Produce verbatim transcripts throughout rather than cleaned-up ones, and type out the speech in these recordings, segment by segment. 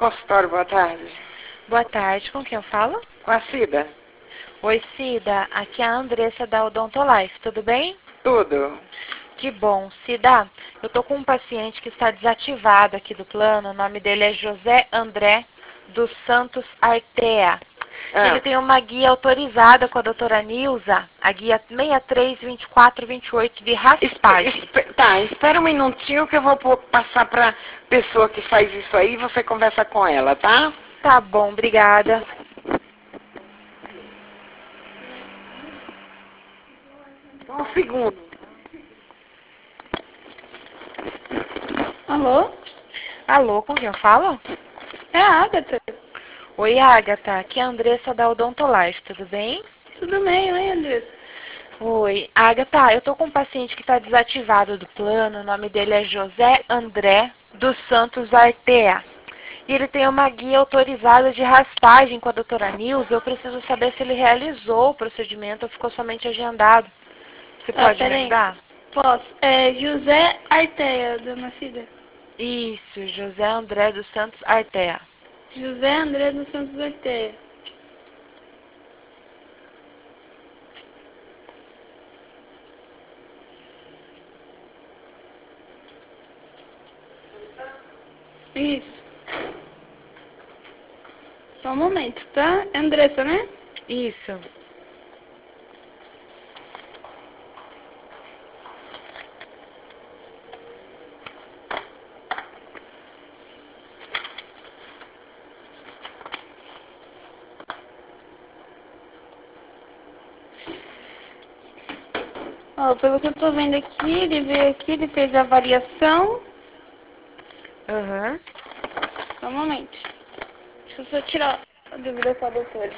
consultório, boa tarde. Boa tarde, com quem eu falo? Com a Cida. Oi, Cida, aqui é a Andressa da Odontolife, tudo bem? Tudo. Que bom. Cida, eu tô com um paciente que está desativado aqui do plano, o nome dele é José André dos Santos Artea. Ah, Ele tem uma guia autorizada com a doutora Nilza, a guia seis três dois quatro dois oito de raspagem. espe- espe- tá, espera um minutinho que eu vou pô- passar pra pessoa que faz isso aí e você conversa com ela, tá? Tá bom, obrigada. Só um segundo. Alô? Alô, com quem eu falo? É a Agatha. Oi, Agatha, aqui é a Andressa da Odontolife, tudo bem? Tudo bem, oi, Andressa? Oi, Agatha, eu tô com um paciente que está desativado do plano, o nome dele é José André dos Santos Artea. E ele tem uma guia autorizada de raspagem com a doutora Nilza. Eu preciso saber se ele realizou o procedimento ou ficou somente agendado. Você Tá, pode me peraí. ajudar? Posso. É José Arteia, dona Cida. Isso, José André dos Santos Artea. José André dos Santos Arteia. Isso. Só um momento, tá? É Andressa, né? Isso. Ó, pelo que eu tô vendo aqui, ele veio aqui, ele fez a avaliação. Aham. Só um momento. Deixa eu só tirar a dúvida com a doutora.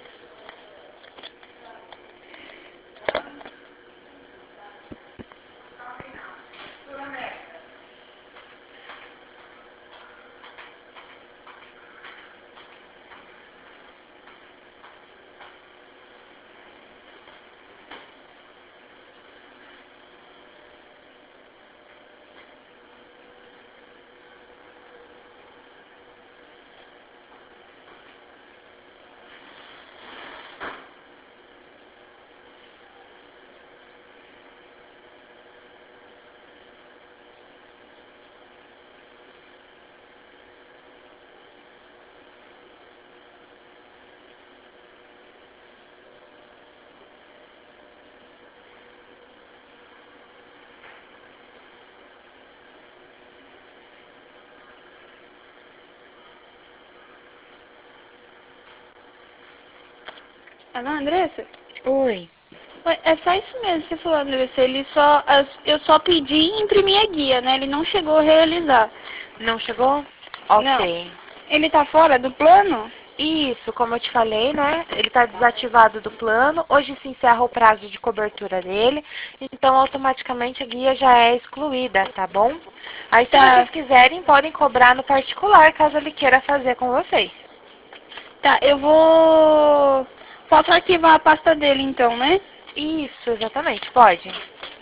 Alô, Andressa? Oi. Oi, é só isso mesmo que você falou, Andressa. Ele só, as- eu só pedi imprimir a guia, né? Ele não chegou a realizar. Não chegou? Não. Ok. Ele tá fora do plano? Isso, como eu te falei, né? Ele está desativado do plano. Hoje se encerra o prazo de cobertura dele. Então, automaticamente a guia já é excluída, tá bom? Aí, se Tá. vocês quiserem, podem cobrar no particular, caso ele queira fazer com vocês. Tá, eu vou... Posso arquivar a pasta dele então, né? Isso, exatamente, pode.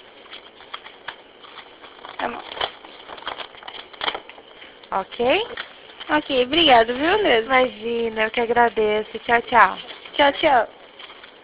Tá bom. Ok? Ok, obrigado, viu, Andressa? Imagina, eu que agradeço. Tchau, tchau. Tchau, tchau.